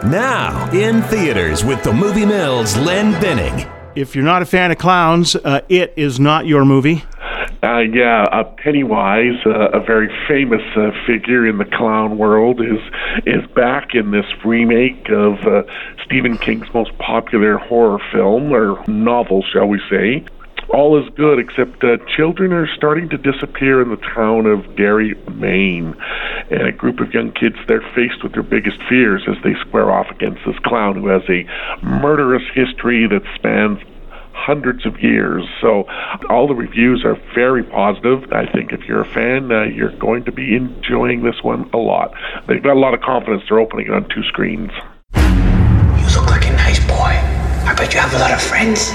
Now, in theaters with the Movie Mill's Len Binning. If you're not a fan of clowns, It is not your movie. Pennywise, a very famous figure in the clown world, is back in this remake of Stephen King's most popular horror film, or novel, shall we say. All is good, except children are starting to disappear in the town of Derry, Maine. And a group of young kids, they're faced with their biggest fears as they square off against this clown who has a murderous history that spans hundreds of years. So all the reviews are very positive. I think if you're a fan, you're going to be enjoying this one a lot. They've got a lot of confidence. They're opening it on 2 screens. You look like a nice boy. I bet you have a lot of friends.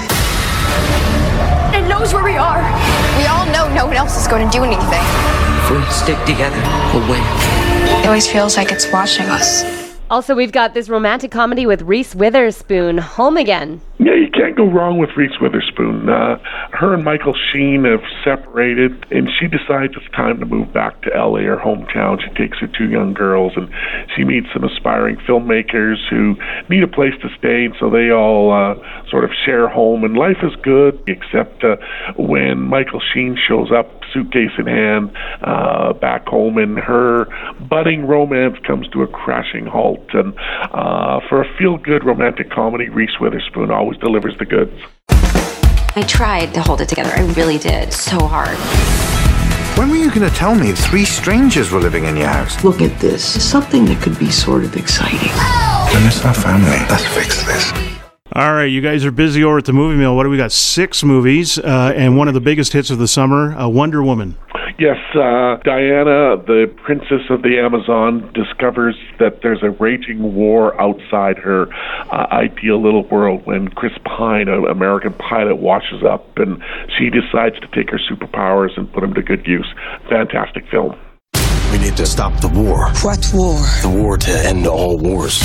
It knows where we are. We all know no one else is going to do anything. If we stick together, we'll win. It always feels like it's watching us. Also, we've got this romantic comedy with Reese Witherspoon, Home Again. Yeah, you can't go wrong with Reese Witherspoon. Her and Michael Sheen have separated, and she decides it's time to move back to L.A., her hometown. She takes her 2 young girls, and she meets some aspiring filmmakers who need a place to stay, and so they all sort of share home, and life is good, except when Michael Sheen shows up, suitcase in hand, back home, and her budding romance comes to a crashing halt. And for a feel-good romantic comedy, Reese Witherspoon always delivers the goods. I tried to hold it together. I really did. So hard. When were you going to tell me 3 strangers were living in your house? Look at this. Something that could be sort of exciting. And it's our family. Let's fix this. All right, you guys are busy over at the Movie Mill. What do we got? 6 movies, and one of the biggest hits of the summer, Wonder Woman. Yes, Diana, the princess of the Amazon, discovers that there's a raging war outside her ideal little world when Chris Pine, an American pilot, washes up, and she decides to take her superpowers and put them to good use. Fantastic film. We need to stop the war. What war? The war to end all wars.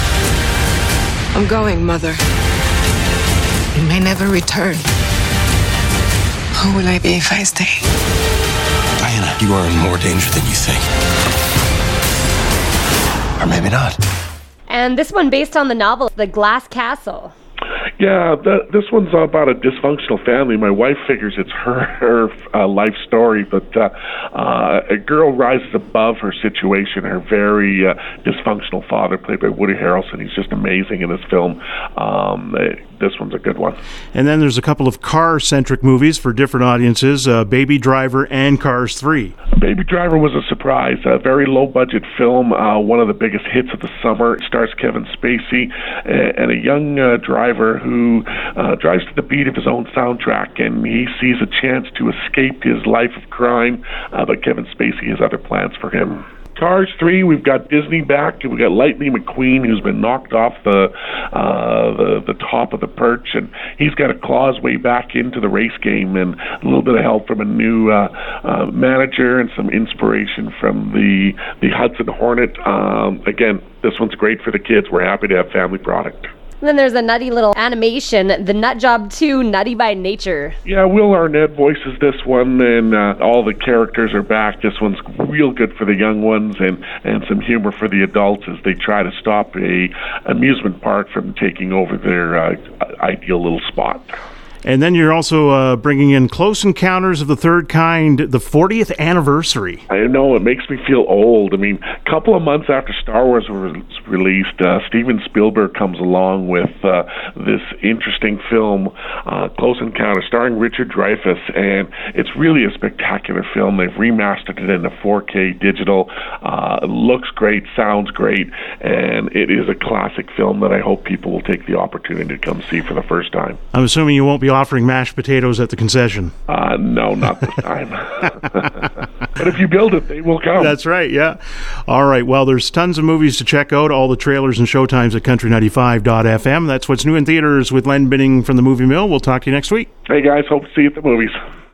I'm going, Mother. You may never return. Who will I be if I stay? Diana, you are in more danger than you think. Or maybe not. And this one based on the novel, The Glass Castle. Yeah, this one's about a dysfunctional family. My wife figures it's her life story, but a girl rises above her situation. Her very dysfunctional father, played by Woody Harrelson, he's just amazing in this film. This one's a good one. And then there's a couple of car-centric movies for different audiences, Baby Driver and Cars 3. Baby Driver was a surprise. A very low-budget film, one of the biggest hits of the summer. It stars Kevin Spacey and a young driver who drives to the beat of his own soundtrack, and he sees a chance to escape his life of crime, but Kevin Spacey has other plans for him. Cars 3, we've got Disney back, and we've got Lightning McQueen, who's been knocked off the top of the perch, and he's got to claw his way back into the race game, and a little bit of help from a new manager and some inspiration from the Hudson Hornet. Again, this one's great for the kids. We're happy to have family product. And then there's a nutty little animation, The Nut Job 2, Nutty by Nature. Yeah, Will Arnett voices this one, and all the characters are back. This one's real good for the young ones, and some humor for the adults as they try to stop a amusement park from taking over their ideal little spot. And then you're also bringing in Close Encounters of the Third Kind, the 40th anniversary. I know, it makes me feel old. I mean, a couple of months after Star Wars was released, Steven Spielberg comes along with this interesting film, Close Encounters, starring Richard Dreyfuss, and it's really a spectacular film. They've remastered it into 4K digital. It looks great, sounds great, and it is a classic film that I hope people will take the opportunity to come see for the first time. I'm assuming you won't be offering mashed potatoes at the concession. No, not this time. But if you build it, they will come. That's right, yeah. All right, well, there's tons of movies to check out, all the trailers and showtimes at country95.fm. That's what's new in theaters with Len Binning from the Movie Mill. We'll talk to you next week. Hey, guys, hope to see you at the movies.